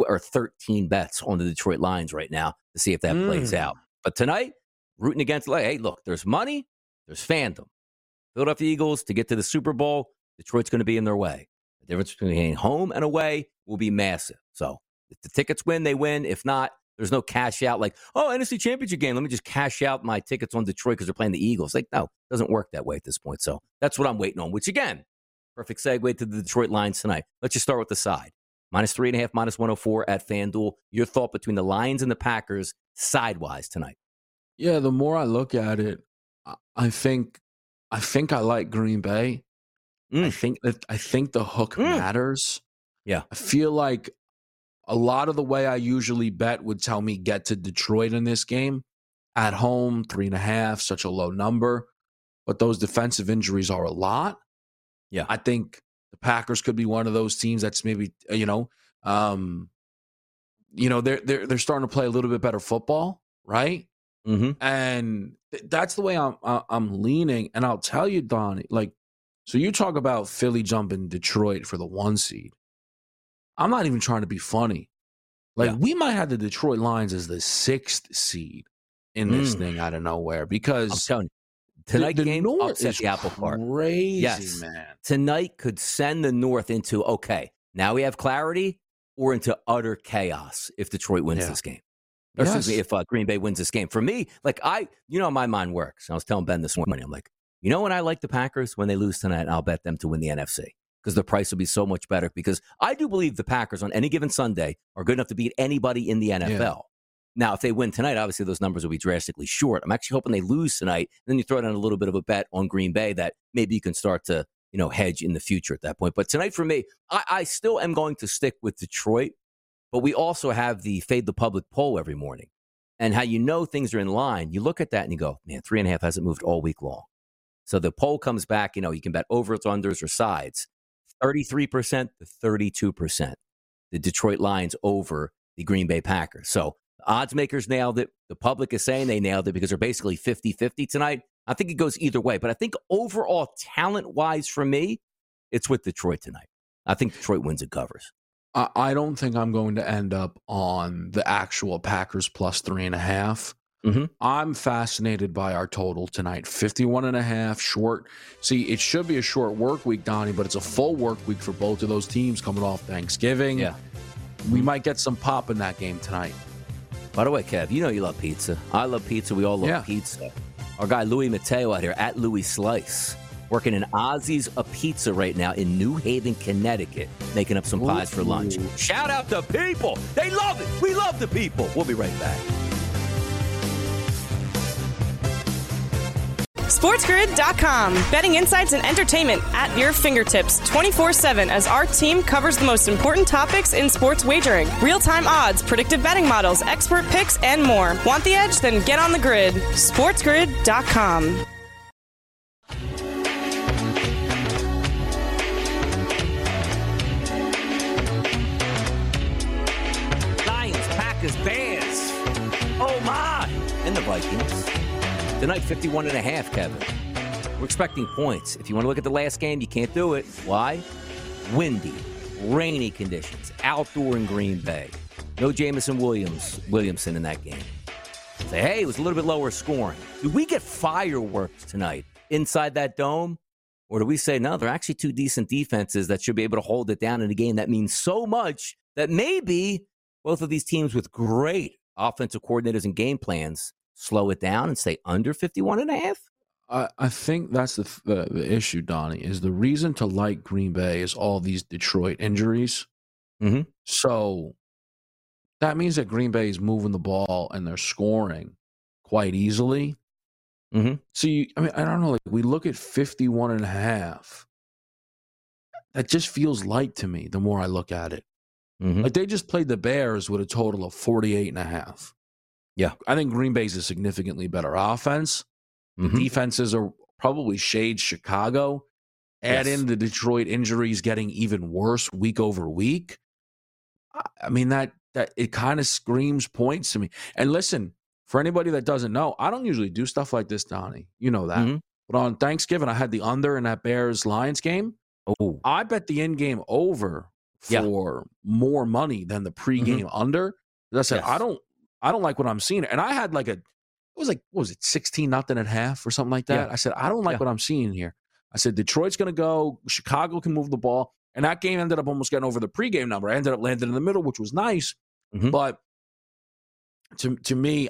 13 bets on the Detroit Lions right now to see if that plays out. But tonight, rooting against – hey, look, there's money, there's fandom. Philadelphia Eagles, to get to the Super Bowl, Detroit's going to be in their way. The difference between home and away will be massive. So if the tickets win, they win. If not, there's no cash out like, oh, NFC Championship game, let me just cash out my tickets on Detroit because they're playing the Eagles. Like, no, it doesn't work that way at this point. So that's what I'm waiting on, which, again, perfect segue to the Detroit Lions tonight. Let's just start with the side. -3.5, -104 at FanDuel. Your thought between the Lions and the Packers sidewise tonight? Yeah, the more I look at it, I think I like Green Bay. I think the hook matters. Yeah. I feel like a lot of the way I usually bet would tell me get to Detroit in this game. At home, 3.5, such a low number. But those defensive injuries are a lot. Yeah. I think the Packers could be one of those teams that's maybe, they're starting to play a little bit better football, right? And that's the way I'm leaning. And I'll tell you, Donnie, like, so you talk about Philly jumping Detroit for the 1 seed. I'm not even trying to be funny. Like, we might have the Detroit Lions as the 6th seed in this thing out of nowhere, because I'm telling you, tonight the game North upset is the apple cart. Crazy, man. Tonight could send the North into, okay, now we have clarity, or into utter chaos if Detroit wins this game. Or excuse me, if Green Bay wins this game. For me, like, how my mind works. I was telling Ben this morning, I'm like, when I like the Packers, when they lose tonight, I'll bet them to win the NFC because the price will be so much better, because I do believe the Packers on any given Sunday are good enough to beat anybody in the NFL. Yeah. Now, if they win tonight, obviously those numbers will be drastically short. I'm actually hoping they lose tonight. And then you throw down a little bit of a bet on Green Bay that maybe you can start to, hedge in the future at that point. But tonight for me, I still am going to stick with Detroit, but we also have the Fade the Public poll every morning. And how things are in line, you look at that and you go, man, 3.5 hasn't moved all week long. So the poll comes back, you can bet overs, unders, or sides. 33% to 32%. The Detroit Lions over the Green Bay Packers. So the odds makers nailed it. The public is saying they nailed it because they're basically 50-50 tonight. I think it goes either way. But I think overall, talent-wise for me, it's with Detroit tonight. I think Detroit wins and covers. I don't think I'm going to end up on the actual Packers plus 3.5. I'm fascinated by our total tonight. 51.5 short. See, it should be a short work week, Donnie, but it's a full work week for both of those teams coming off Thanksgiving. Yeah. We might get some pop in that game tonight. By the way, Kev, you know you love pizza. I love pizza. We all love pizza. Our guy Louis Mateo out here at Louis Slice, working in Ozzy's a Pizza right now in New Haven, Connecticut, making up some pies for lunch. Shout out to people. They love it. We love the people. We'll be right back. SportsGrid.com. Betting insights and entertainment at your fingertips 24/7 as our team covers the most important topics in sports wagering. Real-time odds, predictive betting models, expert picks, and more. Want the edge? Then get on the grid. SportsGrid.com. Lions, Packers, Bears. Oh, my. And the Vikings. Tonight, 51.5, Kevin. We're expecting points. If you want to look at the last game, you can't do it. Why? Windy, rainy conditions, outdoor in Green Bay. No Jameson Williamson in that game. Say, hey, it was a little bit lower scoring. Do we get fireworks tonight inside that dome? Or do we say, no, they're actually two decent defenses that should be able to hold it down in a game that means so much that maybe both of these teams with great offensive coordinators and game plans slow it down and stay under 51.5? I think that's the issue, Donnie, is the reason to like Green Bay is all these Detroit injuries. Mm-hmm. So that means that Green Bay is moving the ball and they're scoring quite easily. Mm-hmm. So, I don't know, like we look at 51.5. That just feels light to me the more I look at it. Mm-hmm. Like they just played the Bears with a total of 48.5. Yeah. I think Green Bay's a significantly better offense. Mm-hmm. Defenses are probably shades Chicago. Add in the Detroit injuries getting even worse week over week. I mean, that it kind of screams points to me. And listen, for anybody that doesn't know, I don't usually do stuff like this, Donnie. You know that. Mm-hmm. But on Thanksgiving, I had the under in that Bears-Lions game. Oh, I bet the in-game over for more money than the pregame under. I said, I don't like what I'm seeing. And I had like what was it, 16-0 at half or something like that? Yeah. I said, I don't like what I'm seeing here. I said, Detroit's going to go. Chicago can move the ball. And that game ended up almost getting over the pregame number. I ended up landing in the middle, which was nice. Mm-hmm. But to me,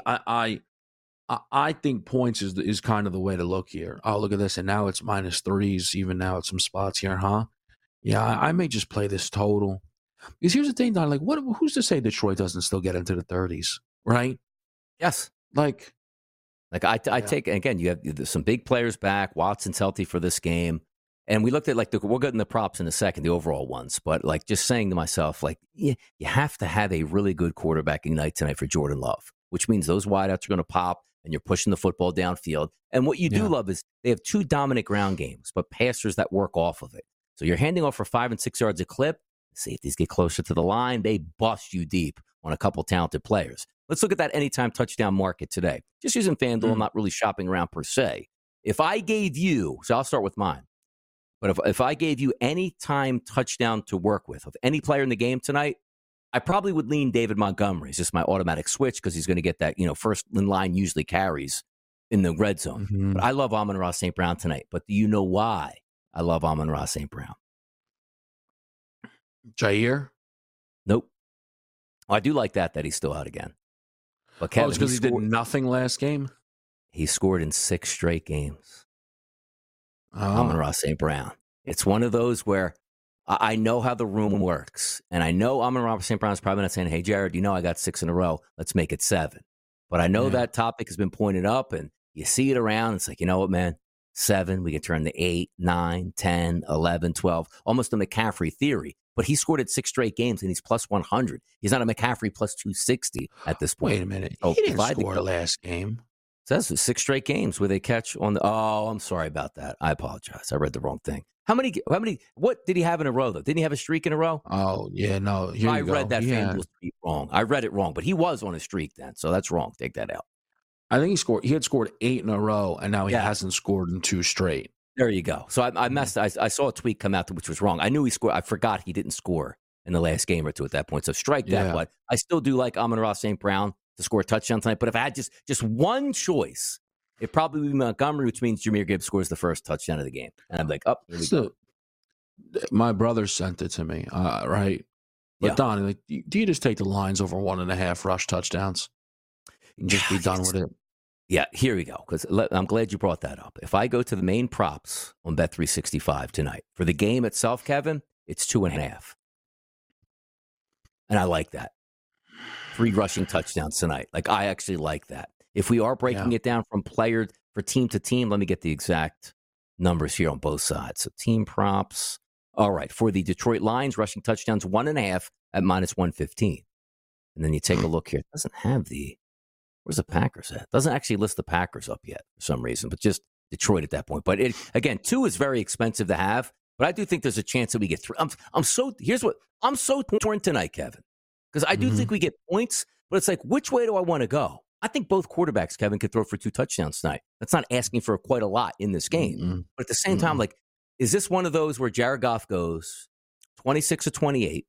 I think points is kind of the way to look here. Oh, look at this. And now it's -3s, even now at some spots here, huh? Yeah, I may just play this total. Because here's the thing, Don, like, who's to say Detroit doesn't still get into the 30s, right? yes. I take, again, you have some big players back. Watson's healthy for this game. And we looked at, we're getting the props in a second, the overall ones. But, just saying to myself, you have to have a really good quarterbacking night tonight for Jordan Love, which means those wideouts are going to pop and you're pushing the football downfield. And what you do love is they have two dominant ground games, but passers that work off of it. So you're handing off for 5 and 6 yards a clip. Safeties get closer to the line. They bust you deep on a couple talented players. Let's look at that anytime touchdown market today. Just using FanDuel, I'm not really shopping around per se. If I gave you, so I'll start with mine, but if I gave you any time touchdown to work with of any player in the game tonight, I probably would lean David Montgomery. It's just my automatic switch because he's going to get that, first in line usually carries in the red zone. Mm-hmm. But I love Amon-Ra St. Brown tonight. But do you know why I love Amon-Ra St. Brown? Jair? Nope. I do like that he's still out again. But Kevin, it's because he did nothing last game? He scored in 6 straight games. Oh. Amon-Ra St. Brown. It's one of those where I know how the room works. And I know Amon-Ra St. Brown is probably not saying, hey, Jared, I got 6 in a row. Let's make it 7. But I know that topic has been pointed up, and you see it around. It's like, you know what, man? 7, we can turn to 8, 9, 10, 11, 12. Almost a McCaffrey theory. But he scored at 6 straight games, and he's plus 100. He's not a McCaffrey plus 260 at this point. Wait a minute. He didn't score last game. It says 6 straight games where they catch on the. Oh, I'm sorry about that. I apologize. I read the wrong thing. How many? What did he have in a row, though? Didn't he have a streak in a row? Oh, yeah, no. I read that FanDuel streak wrong. I read it wrong, but he was on a streak then, so that's wrong. Take that out. I think he had scored 8 in a row, and now he hasn't scored in 2 straight. There you go. So I messed. I saw a tweet come out which was wrong. I knew he scored. I forgot he didn't score in the last game or two at that point. So strike that. But I still do like Amon-Ra St. Brown to score a touchdown tonight. But if I had just one choice, it probably would be Montgomery, which means Jahmyr Gibbs scores the first touchdown of the game. And I'm like, here we go. My brother sent it to me, right? But Donnie, do you just take the Lions over 1.5 rush touchdowns? and just be done with it. Yeah, here we go. Because I'm glad you brought that up. If I go to the main props on Bet365 tonight for the game itself, Kevin, it's 2.5, and I like that. 3 rushing touchdowns tonight. Like, I actually like that. If we are breaking it down from player for team to team, let me get the exact numbers here on both sides. So team props. All right, for the Detroit Lions, rushing touchdowns 1.5 at -115. And then you take a look here. It doesn't have where's the Packers at? It doesn't actually list the Packers up yet for some reason, but just Detroit at that point. But again, 2 is very expensive to have, but I do think there's a chance that we get 3. I'm so torn tonight, Kevin, because I do think we get points, but it's like, which way do I want to go? I think both quarterbacks, Kevin, could throw for 2 touchdowns tonight. That's not asking for quite a lot in this game. But at the same time, like, is this one of those where Jared Goff goes 26 of 28,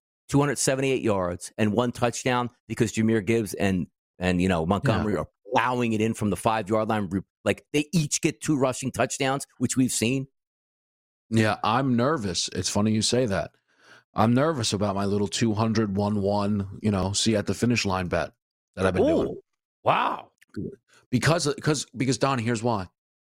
278 yards, and 1 touchdown because Jahmyr Gibbs and Montgomery are plowing it in from the 5-yard line? Like, they each get 2 rushing touchdowns, which we've seen. Yeah, I'm nervous. It's funny you say that. I'm nervous about my little 200-1-1, see at the finish line bet that I've been doing. Wow. Because Don, here's why.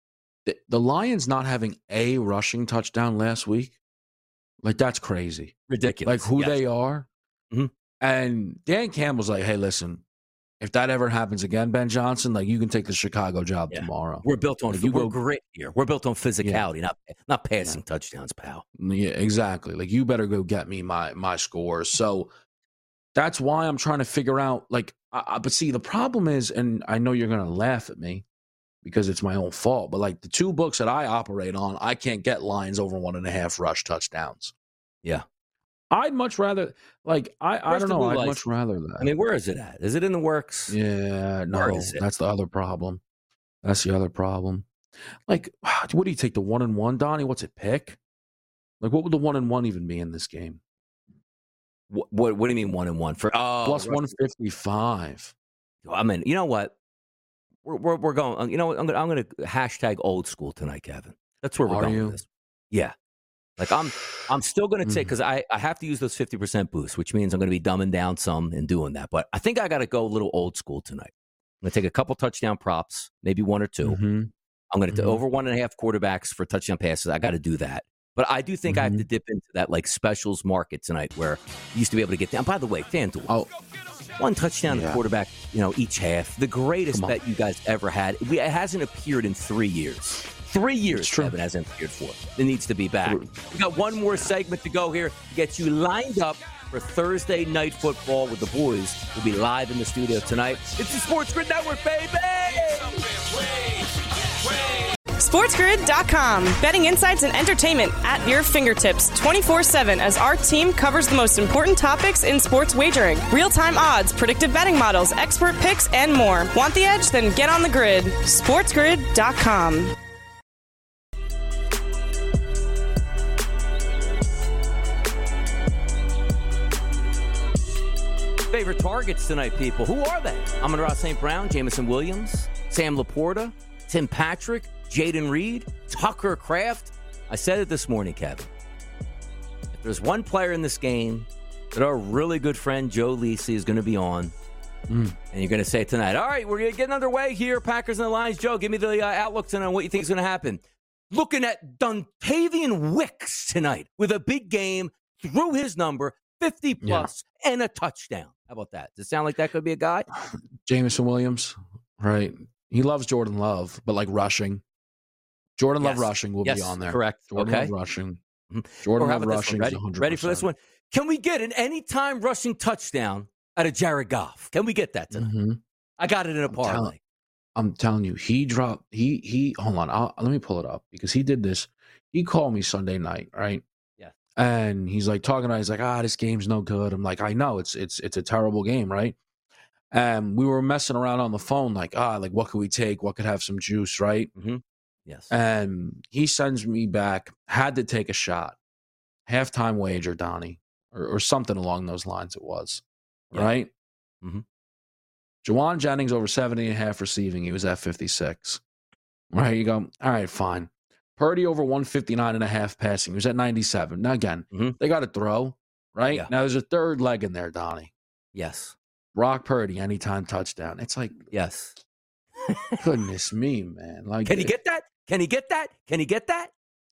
The Lions not having a rushing touchdown last week, like, that's crazy. Ridiculous. Like, who they are. Mm-hmm. And Dan Campbell's like, hey, listen, if that ever happens again, Ben Johnson, like, you can take the Chicago job tomorrow. We're built on grit here. We're built on physicality, not passing touchdowns, pal. Yeah, exactly. Like, you better go get me my scores. So that's why I'm trying to figure out, like, but see, the problem is, and I know you're going to laugh at me because it's my own fault, but like the 2 books that I operate on, I can't get lines over 1.5 rush touchdowns. Yeah. I'd much rather, like, I don't know. I'd much rather that. I mean, where is it at? Is it in the works? Yeah, no, that's the other problem. That's the other problem. Like, what do you take, the 1-1, Donnie? What's it, pick? Like, what would the 1-1 even be in this game? What do you mean 1-1 for plus 155? I mean, you know what? We're going. You know what? I'm going to hashtag old school tonight, Kevin. That's where we're going with this. Yeah, like I'm still going to take, because I have to use those 50% boosts, which means I'm going to be dumbing down some and doing that. But I think I got to go a little old school tonight. I'm going to take a couple touchdown props, maybe 1 or 2. I'm going to over 1.5 quarterbacks for touchdown passes. I got to do that. But I do think I have to dip into that, like, specials market tonight where you used to be able to get down. By the way, FanDuel, 1 touchdown to quarterback, each half. The greatest bet you guys ever had. It hasn't appeared in 3 years. 3 years, Kevin hasn't appeared for. It needs to be back. We got one more segment to go here to get you lined up for Thursday night football with the boys. We'll be live in the studio tonight. It's the Sports Grid Network, baby! SportsGrid.com. Betting insights and entertainment at your fingertips 24/7 as our team covers the most important topics in sports wagering. Real-time odds, predictive betting models, expert picks, and more. Want the edge? Then get on the grid. SportsGrid.com. Favorite targets tonight, people. Who are they? Amon-Ra St. Brown, Jameson Williams, Sam Laporta, Tim Patrick, Jaden Reed, Tucker Kraft. I said it this morning, Kevin. If there's one player in this game that our really good friend Joe Lisi is going to be on, and you're going to say tonight, all right, we're getting underway here, Packers and the Lions. Joe, give me the outlook tonight on what you think is going to happen. Looking at Dontavian Wicks tonight with a big game, threw his number, 50-plus, and a touchdown. How about that? Does it sound like that could be a guy? Jameson Williams, right? He loves Jordan Love, but like rushing. Jordan Love rushing will be on there. Correct. Jordan Love rushing. Jordan Love rushing is 100%. Ready for this one? Can we get an anytime rushing touchdown out of Jared Goff? Can we get that tonight? I got it in a parlay. I'm telling you, he dropped. He. Hold on. Let me pull it up because he did this. He called me Sunday night, right? Yeah. And he's like talking about. He's like, this game's no good. I'm like, I know it's a terrible game, right? And we were messing around on the phone, like, what could we take? What could have some juice, right? Yes. And he sends me back, had to take a shot. Halftime wager, Donnie, or something along those lines it was, right? Jawan Jennings over 70.5 receiving. He was at 56. Right, you go, all right, fine. Purdy over 159.5 passing. He was at 97. Now, again, they got to throw, right? Yeah. Now, there's a third leg in there, Donnie. Yes. Brock Purdy, anytime touchdown. It's like, Yes. goodness me, man. Like, Can he get that? Can he get that? Can he get that?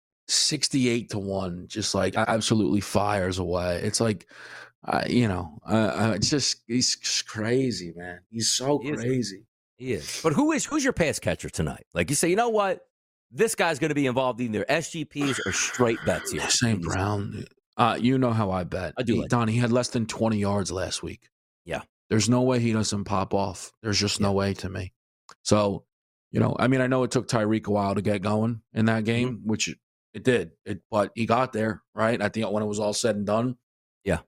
68-1, just like absolutely fires away. It's like, it's just, he's just crazy, man. He's so crazy. He is. But who's your pass catcher tonight? Like you say, you know what? This guy's going to be involved in either SGPs or straight bets here. St. Brown. You know how I bet. I do. Don, he had less than 20 yards last week. Yeah. There's no way he doesn't pop off. There's just no way to me. So, I know it took Tyreek a while to get going in that game, which it did. But he got there, right? I think when it was all said and done. Yeah.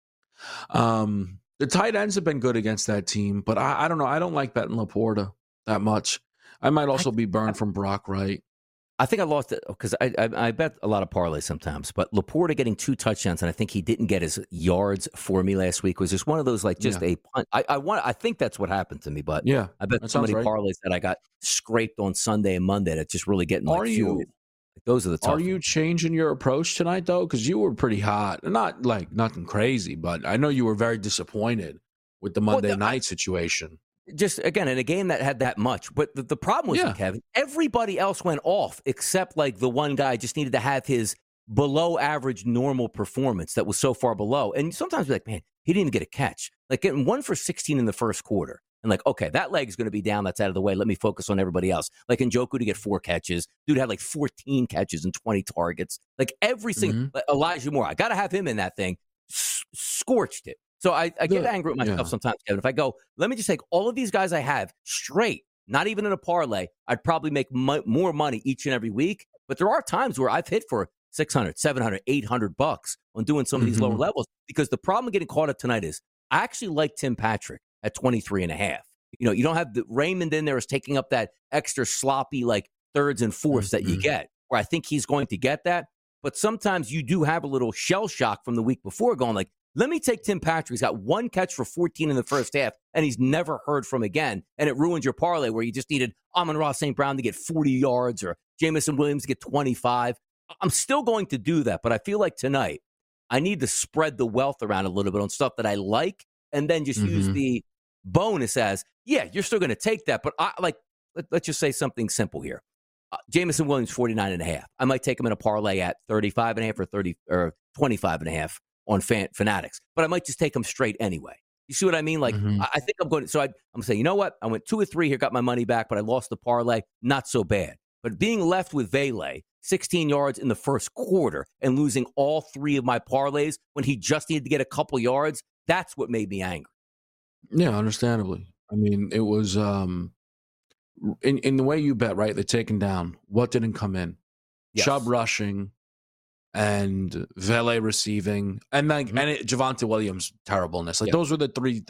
The tight ends have been good against that team, but I don't know. I don't like betting Laporta that much. I might also be burned from Brock Wright. I think I lost it because I bet a lot of parlays sometimes, but Laporta getting 2 touchdowns, and I think he didn't get his yards for me last week. Was just one of those a punt. I think that's what happened to me, but yeah, I bet so many parlays that I got scraped on Sunday and Monday that just really getting fueled. Those are the tough. Are you changing your approach tonight though? Because you were pretty hot, not like nothing crazy, but I know you were very disappointed with the Monday night situation. Just, again, in a game that had that much. But the problem was, Kevin, everybody else went off except, the one guy just needed to have his below-average normal performance that was so far below. And sometimes you're like, man, he didn't get a catch. Like, getting 1 for 16 in the first quarter. And, okay, that leg is going to be down. That's out of the way. Let me focus on everybody else. Like, Njoku to get 4 catches. Dude had, 14 catches and 20 targets. Like, every single Elijah Moore, I got to have him in that thing. Scorched it. So I get angry at myself sometimes, Kevin. If I go, let me just take all of these guys I have straight, not even in a parlay, I'd probably make more money each and every week. But there are times where I've hit for $600, $700, $800 on doing some of these lower levels. Because the problem with getting caught up tonight is I actually like Tim Patrick at 23.5. You don't have the Raymond in there is taking up that extra sloppy thirds and fourths that you get, where I think he's going to get that. But sometimes you do have a little shell shock from the week before going let me take Tim Patrick. He's got 1 catch for 14 in the first half, and he's never heard from again. And it ruins your parlay where you just needed Amon-Ra St. Brown to get 40 yards or Jameson Williams to get 25. I'm still going to do that, but I feel like tonight I need to spread the wealth around a little bit on stuff that I like and then just use the bonus as, you're still going to take that. But let's just say something simple here. Jameson Williams, 49.5. I might take him in a parlay at 35.5 or 25.5. on Fanatics, but I might just take them straight anyway. You see what I mean? I think I'm going to, so I'm saying, you know what? I went 2 or 3 here, got my money back, but I lost the parlay. Not so bad. But being left with Vele, 16 yards in the first quarter and losing all 3 of my parlays when he just needed to get a couple yards, that's what made me angry. Yeah, understandably. I mean, it was in the way you bet, right? They're taken down. What didn't come in? Yes. Chubb rushing. And Vele receiving, and Javonte Williams terribleness. Those were the 3,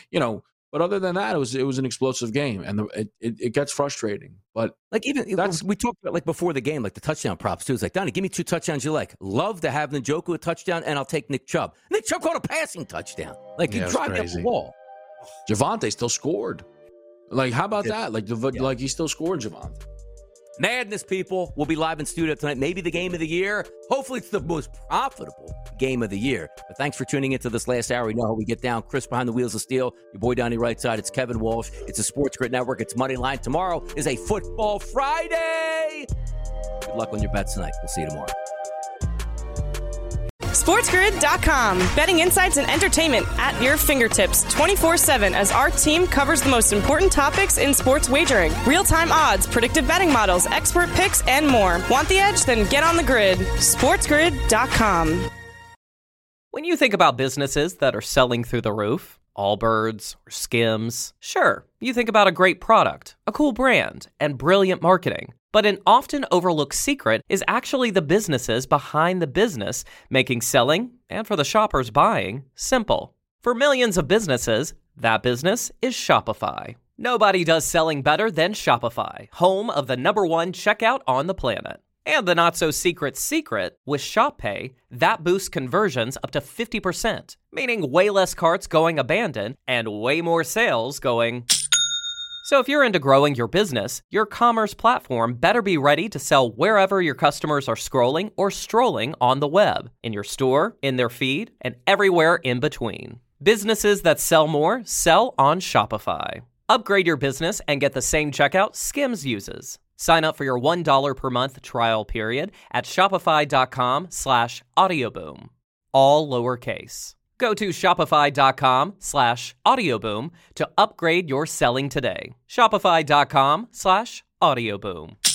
But other than that, it was an explosive game, and it gets frustrating. But we talked about before the game, the touchdown props too. It's Donnie, give me 2 touchdowns you like. Love to have Njoku a touchdown, and I'll take Nick Chubb. Nick Chubb caught a passing touchdown. He drive up the wall. Javonte still scored. How about that? He still scored, Javonte. Madness, people. We'll be live in studio tonight. Maybe the game of the year. Hopefully it's the most profitable game of the year. But thanks for tuning into this last hour. You know how we get down. Chris behind the wheels of steel. Your boy Donnie right side. It's Kevin Walsh. It's a Sports Grid Network. It's Moneyline. Tomorrow is a Football Friday. Good luck on your bets tonight. We'll see you tomorrow. SportsGrid.com. Betting insights and entertainment at your fingertips 24/7 as our team covers the most important topics in sports wagering. Real-time odds, predictive betting models, expert picks, and more. Want the edge? Then get on the grid. SportsGrid.com. When you think about businesses that are selling through the roof, Allbirds or Skims, sure, you think about a great product, a cool brand, and brilliant marketing. But an often overlooked secret is actually the businesses behind the business, making selling, and for the shoppers buying, simple. For millions of businesses, that business is Shopify. Nobody does selling better than Shopify, home of the #1 checkout on the planet. And the not-so-secret secret, with ShopPay, that boosts conversions up to 50%, meaning way less carts going abandoned and way more sales going... So if you're into growing your business, your commerce platform better be ready to sell wherever your customers are scrolling or strolling on the web, in your store, in their feed, and everywhere in between. Businesses that sell more sell on Shopify. Upgrade your business and get the same checkout Skims uses. Sign up for your $1 per month trial period at shopify.com/audioboom. All lowercase. Go to shopify.com/audioboom to upgrade your selling today. Shopify.com/audioboom.